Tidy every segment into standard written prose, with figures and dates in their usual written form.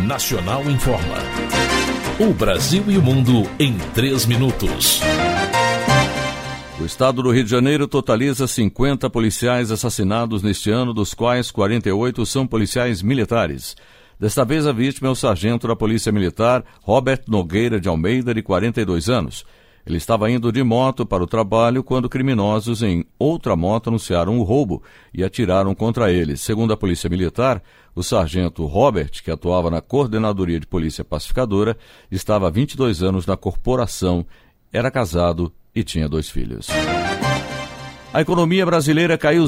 Nacional Informa. O Brasil e o mundo em 3 minutos. O estado do Rio de Janeiro totaliza 50 policiais assassinados neste ano, dos quais 48 são policiais militares. Desta vez, a vítima é o sargento da Polícia Militar, Robert Nogueira de Almeida, de 42 anos. Ele estava indo de moto para o trabalho quando criminosos em outra moto anunciaram o roubo e atiraram contra ele. Segundo a Polícia Militar, o sargento Robert, que atuava na Coordenadoria de Polícia Pacificadora, estava há 22 anos na corporação, era casado e tinha 2 filhos. A economia brasileira caiu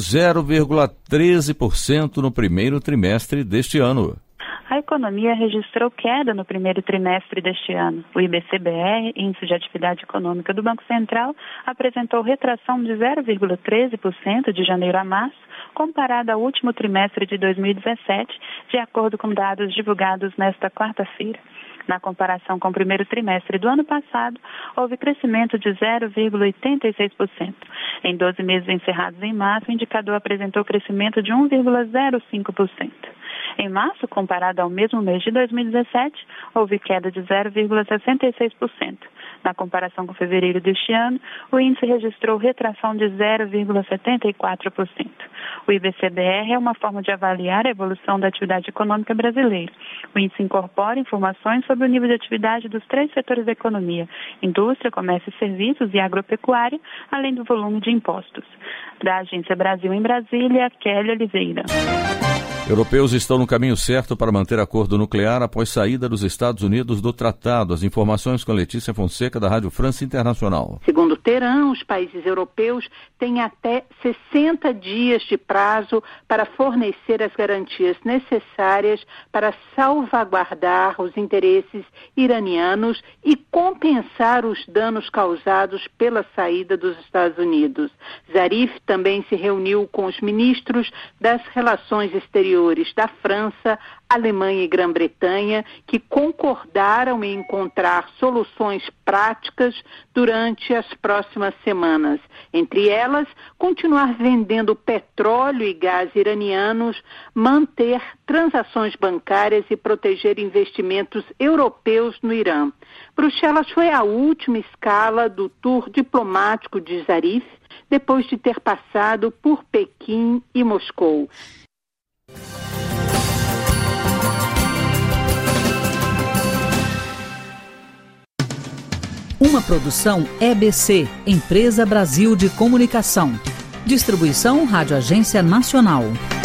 0,13% no primeiro trimestre deste ano. A economia registrou queda no primeiro trimestre deste ano. O IBC-BR, Índice de Atividade Econômica do Banco Central, apresentou retração de 0,13% de janeiro a março, comparado ao último trimestre de 2017, de acordo com dados divulgados nesta quarta-feira. Na comparação com o primeiro trimestre do ano passado, houve crescimento de 0,86%. Em 12 meses encerrados em março, o indicador apresentou crescimento de 1,05%. Em março, comparado ao mesmo mês de 2017, houve queda de 0,66%. Na comparação com fevereiro deste ano, o índice registrou retração de 0,74%. O IBC-BR é uma forma de avaliar a evolução da atividade econômica brasileira. O índice incorpora informações sobre o nível de atividade dos 3 setores da economia: indústria, comércio e serviços e agropecuária, além do volume de impostos. Da Agência Brasil em Brasília, Kelly Oliveira. Europeus estão no caminho certo para manter acordo nuclear após saída dos Estados Unidos do tratado. As informações com Letícia Fonseca, da Rádio França Internacional. Segundo Teherã, os países europeus têm até 60 dias de prazo para fornecer as garantias necessárias para salvaguardar os interesses iranianos e compensar os danos causados pela saída dos Estados Unidos. Zarif também se reuniu com os ministros das Relações Exteriores da França, Alemanha e Grã-Bretanha, que concordaram em encontrar soluções práticas durante as próximas semanas. Entre elas, continuar vendendo petróleo e gás iranianos, manter transações bancárias e proteger investimentos europeus no Irã. Bruxelas foi a última escala do tour diplomático de Zarif, depois de ter passado por Pequim e Moscou. Uma produção EBC, Empresa Brasil de Comunicação. Distribuição Rádio Agência Nacional.